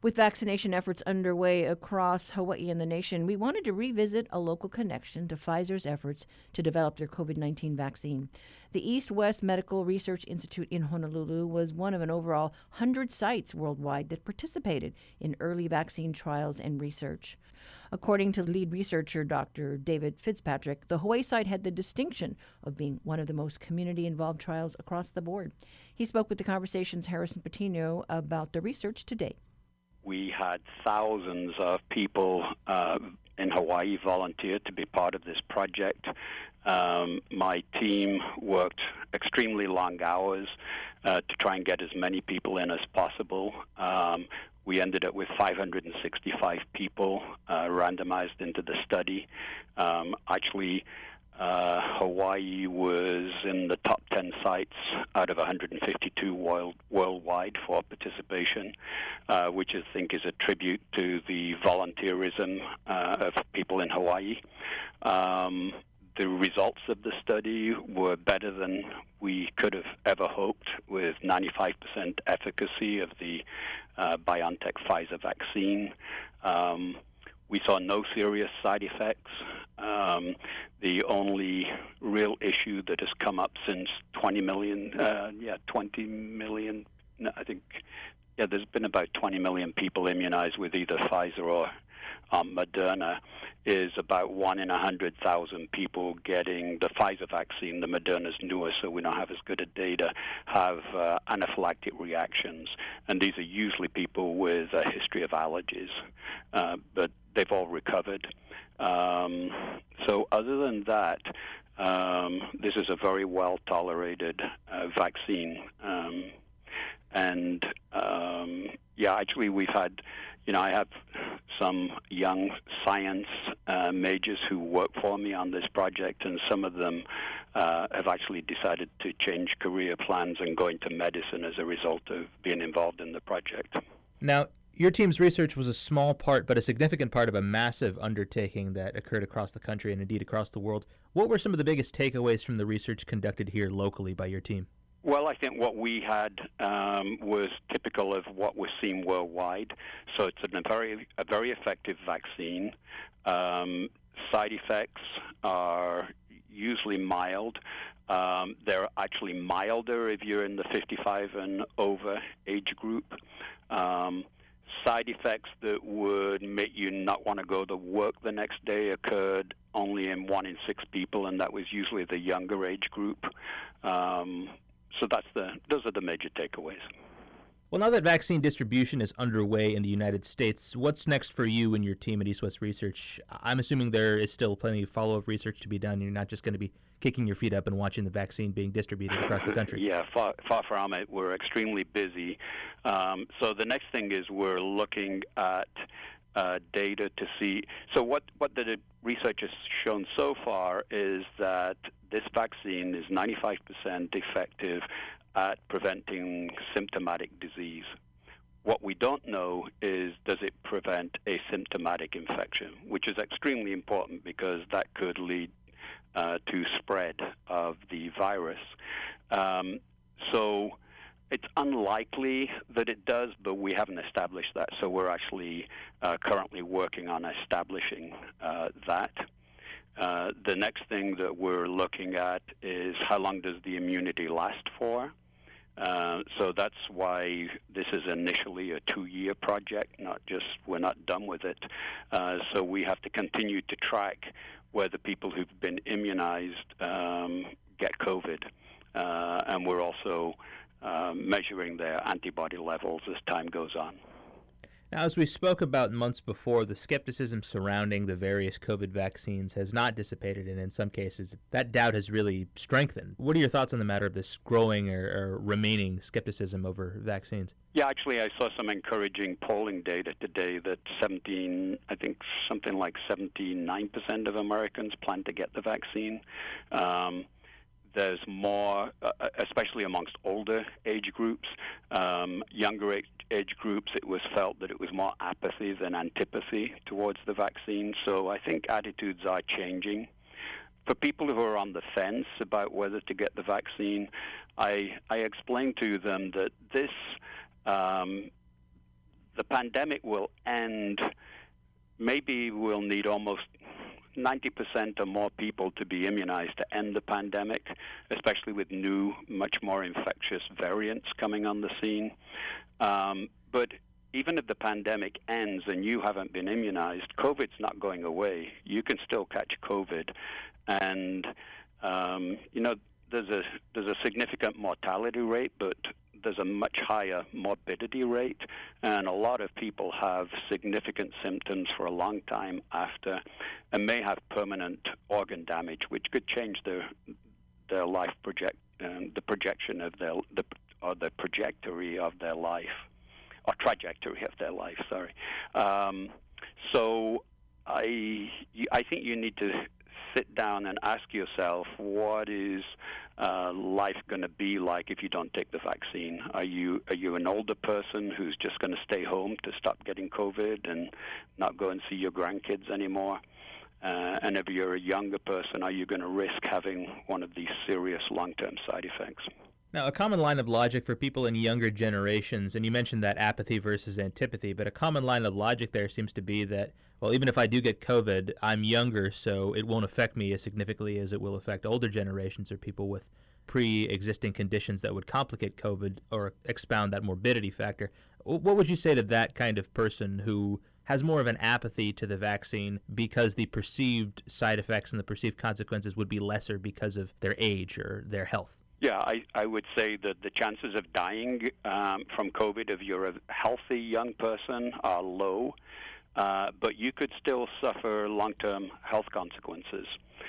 With vaccination efforts underway across Hawaii and the nation, we wanted to revisit a local connection to Pfizer's efforts to develop their COVID-19 vaccine. The East West Medical Research Institute in Honolulu was one of an overall 100 sites worldwide that participated in early vaccine trials and research. According to lead researcher Dr. David Fitzpatrick, the Hawaii site had the distinction of being one of the most community-involved trials across the board. He spoke with The Conversation's Harrison Patino about the research to date. We had thousands of people in Hawaii volunteer to be part of this project. My team worked extremely long hours to try and get as many people in as possible. We ended up with 565 people randomized into the study. Hawaii was in the top 10 sites out of 152 worldwide for participation, which I think is a tribute to the volunteerism of people in Hawaii. The results of the study were better than we could have ever hoped, with 95% efficacy of the BioNTech Pfizer vaccine. We saw no serious side effects. The only real issue that has come up since 20 million, there's been about 20 million people immunized with either Pfizer or Moderna, is about 1 in 100,000 people getting the Pfizer vaccine. The Moderna's newer, so we don't have as good a data, have anaphylactic reactions. And these are usually people with a history of allergies, but they've all recovered. So other than that, this is a very well-tolerated vaccine. We've had, I have some young science majors who work for me on this project, and some of them have actually decided to change career plans and go into medicine as a result of being involved in the project. Now, your team's research was a small part, but a significant part of a massive undertaking that occurred across the country and indeed across the world. What were some of the biggest takeaways from the research conducted here locally by your team? Well, I think what we had was typical of what we're seeing worldwide. So it's a very effective vaccine. Side effects are usually mild. They're actually milder if you're in the 55 and over age group. Side effects that would make you not want to go to work the next day occurred only in 1 in 6 people, and that was usually the younger age group. So those are the major takeaways. Well, now that vaccine distribution is underway in the United States, what's next for you and your team at East West Research? I'm assuming there is still plenty of follow-up research to be done. You're not just going to be kicking your feet up and watching the vaccine being distributed across the country. Yeah, far from it. We're extremely busy. So the next thing is we're looking at data to see. So what the research has shown so far is that this vaccine is 95% effective at preventing symptomatic disease. What we don't know is, does it prevent asymptomatic infection, which is extremely important because that could lead to spread of the virus. So it's unlikely that it does, but we haven't established that. So we're actually currently working on establishing that. The next thing that we're looking at is how long does the immunity last for? So that's why this is initially a 2-year project, we're not done with it. So we have to continue to track whether people who've been immunized get COVID. And we're also measuring their antibody levels as time goes on. Now, as we spoke about months before, the skepticism surrounding the various COVID vaccines has not dissipated, and in some cases, that doubt has really strengthened. What are your thoughts on the matter of this growing or remaining skepticism over vaccines? Yeah, actually, I saw some encouraging polling data today that something like 79% of Americans plan to get the vaccine. There's more, especially amongst older age groups. Younger age groups, it was felt that it was more apathy than antipathy towards the vaccine. So I think attitudes are changing. For people who are on the fence about whether to get the vaccine, I explained to them that the pandemic will end, maybe we'll need almost 90% or more people to be immunized to end the pandemic, especially with new, much more infectious variants coming on the scene. But even if the pandemic ends and you haven't been immunized, COVID's not going away. You can still catch COVID. And, there's a significant mortality rate, but there's a much higher morbidity rate, and a lot of people have significant symptoms for a long time after, and may have permanent organ damage, which could change their life the projection of the trajectory of their life, sorry. So I think you need to sit down and ask yourself, what is life going to be like if you don't take the vaccine? Are you an older person who's just going to stay home to stop getting COVID and not go and see your grandkids anymore? And if you're a younger person, are you going to risk having one of these serious long-term side effects? Now, a common line of logic for people in younger generations, and you mentioned that apathy versus antipathy, but a common line of logic there seems to be that, well, even if I do get COVID, I'm younger, so it won't affect me as significantly as it will affect older generations or people with pre-existing conditions that would complicate COVID or expound that morbidity factor. What would you say to that kind of person who has more of an apathy to the vaccine because the perceived side effects and the perceived consequences would be lesser because of their age or their health? Yeah, I would say that the chances of dying from COVID if you're a healthy young person are low, but you could still suffer long-term health consequences.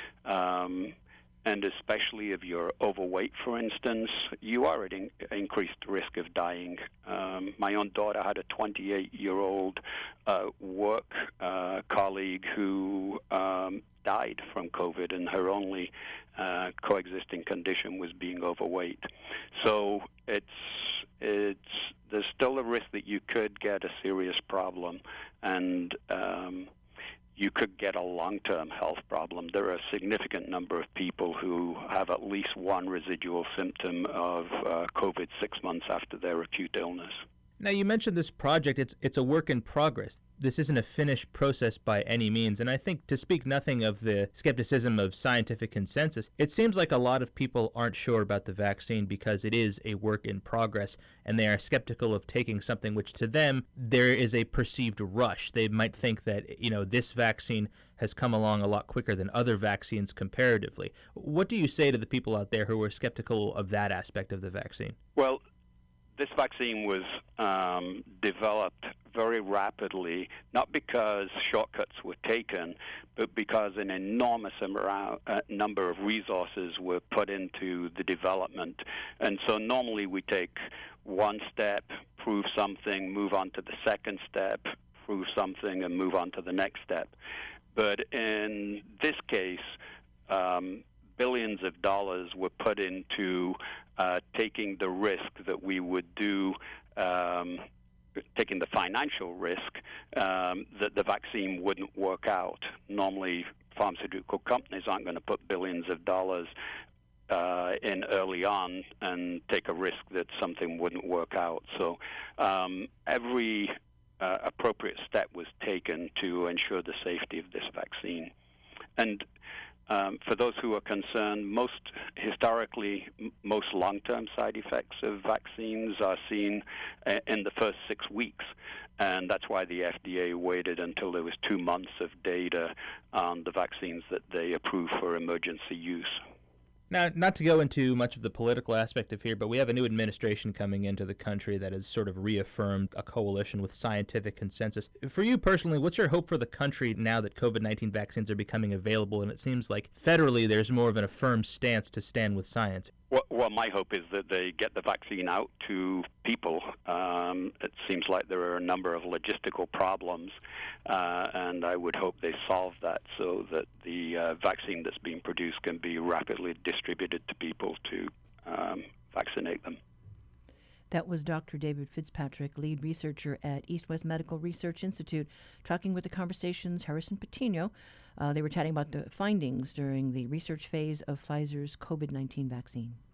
And especially if you're overweight, for instance, you are at increased risk of dying. My own daughter had a 28-year-old work colleague who died from COVID, and her only coexisting condition was being overweight. So there's still a risk that you could get a serious problem, and you could get a long-term health problem. There are a significant number of people who have at least one residual symptom of COVID 6 months after their acute illness. Now, you mentioned this project. It's a work in progress. This isn't a finished process by any means. And I think, to speak nothing of the skepticism of scientific consensus, it seems like a lot of people aren't sure about the vaccine because it is a work in progress, and they are skeptical of taking something which, to them, there is a perceived rush. They might think that, this vaccine has come along a lot quicker than other vaccines comparatively. What do you say to the people out there who are skeptical of that aspect of the vaccine? Well, this vaccine was developed very rapidly, not because shortcuts were taken, but because an enormous number of resources were put into the development. And so normally we take one step, prove something, move on to the second step, prove something, and move on to the next step. But in this case, billions of dollars were put into taking the risk that we would do, taking the financial risk that the vaccine wouldn't work out. Normally, pharmaceutical companies aren't going to put billions of dollars in early on and take a risk that something wouldn't work out. So every appropriate step was taken to ensure the safety of this vaccine. And for those who are concerned, historically, most long-term side effects of vaccines are seen in the first 6 weeks, and that's why the FDA waited until there was 2 months of data on the vaccines that they approved for emergency use. Now, not to go into much of the political aspect of here, but we have a new administration coming into the country that has sort of reaffirmed a coalition with scientific consensus. For you personally, what's your hope for the country now that COVID-19 vaccines are becoming available, and it seems like federally there's more of an affirmed stance to stand with science? Well, my hope is that they get the vaccine out to people. It seems like there are a number of logistical problems, and I would hope they solve that so that the vaccine that's being produced can be rapidly distributed to people to vaccinate them. That was Dr. David Fitzpatrick, lead researcher at East West Medical Research Institute, talking with the Conversation's Harrison Patino. They were chatting about the findings during the research phase of Pfizer's COVID-19 vaccine.